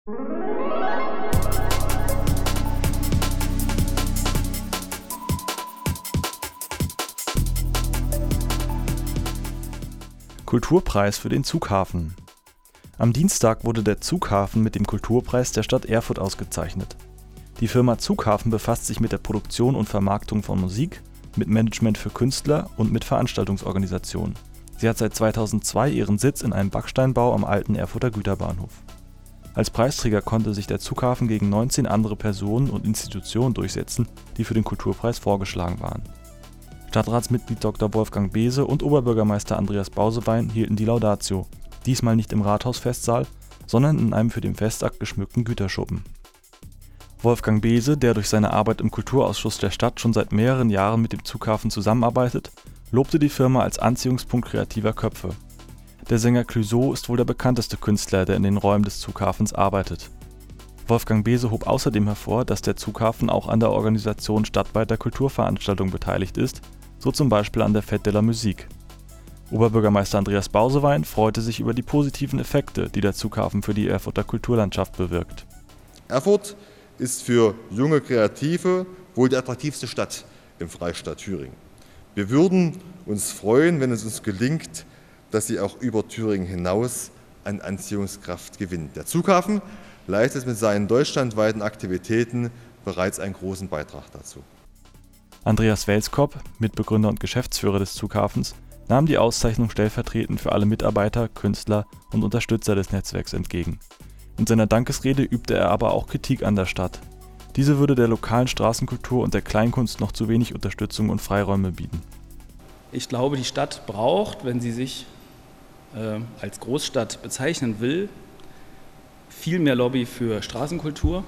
Kulturpreis für den Zughafen. Am Dienstag wurde der Zughafen mit dem Kulturpreis der Stadt Erfurt ausgezeichnet. Die Firma Zughafen befasst sich mit der Produktion und Vermarktung von Musik, mit Management für Künstler und mit Veranstaltungsorganisationen. Sie hat seit 2002 ihren Sitz in einem Backsteinbau am alten Erfurter Güterbahnhof. Als Preisträger konnte sich der Zughafen gegen 19 andere Personen und Institutionen durchsetzen, die für den Kulturpreis vorgeschlagen waren. Stadtratsmitglied Dr. Wolfgang Beese und Oberbürgermeister Andreas Bausewein hielten die Laudatio, diesmal nicht im Rathausfestsaal, sondern in einem für den Festakt geschmückten Güterschuppen. Wolfgang Beese, der durch seine Arbeit im Kulturausschuss der Stadt schon seit mehreren Jahren mit dem Zughafen zusammenarbeitet, lobte die Firma als Anziehungspunkt kreativer Köpfe. Der Sänger Clouseau ist wohl der bekannteste Künstler, der in den Räumen des Zughafens arbeitet. Wolfgang Beese hob außerdem hervor, dass der Zughafen auch an der Organisation stadtweiter Kulturveranstaltungen beteiligt ist, so zum Beispiel an der Fête de la Musique. Oberbürgermeister Andreas Bausewein freute sich über die positiven Effekte, die der Zughafen für die Erfurter Kulturlandschaft bewirkt. Erfurt ist für junge Kreative wohl die attraktivste Stadt im Freistaat Thüringen. Wir würden uns freuen, wenn es uns gelingt, dass sie auch über Thüringen hinaus an Anziehungskraft gewinnt. Der Zughafen leistet mit seinen deutschlandweiten Aktivitäten bereits einen großen Beitrag dazu. Andreas Welskop, Mitbegründer und Geschäftsführer des Zughafens, nahm die Auszeichnung stellvertretend für alle Mitarbeiter, Künstler und Unterstützer des Netzwerks entgegen. In seiner Dankesrede übte er aber auch Kritik an der Stadt. Diese würde der lokalen Straßenkultur und der Kleinkunst noch zu wenig Unterstützung und Freiräume bieten. Ich glaube, die Stadt braucht, wenn sie sich als Großstadt bezeichnen will, viel mehr Lobby für Straßenkultur.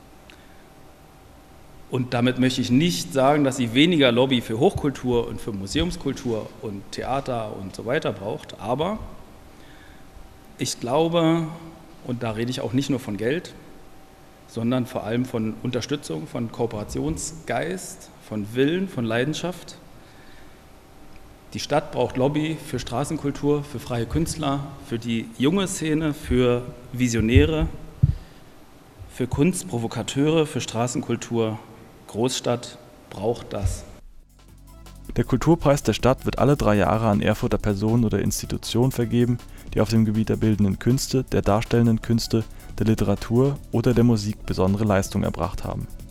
Und damit möchte ich nicht sagen, dass sie weniger Lobby für Hochkultur und für Museumskultur und Theater und so weiter braucht. Aber ich glaube, und da rede ich auch nicht nur von Geld, sondern vor allem von Unterstützung, von Kooperationsgeist, von Willen, von Leidenschaft. Die Stadt braucht Lobby für Straßenkultur, für freie Künstler, für die junge Szene, für Visionäre, für Kunstprovokateure, für Straßenkultur. Großstadt braucht das. Der Kulturpreis der Stadt wird alle 3 Jahre an Erfurter Personen oder Institutionen vergeben, die auf dem Gebiet der bildenden Künste, der darstellenden Künste, der Literatur oder der Musik besondere Leistungen erbracht haben.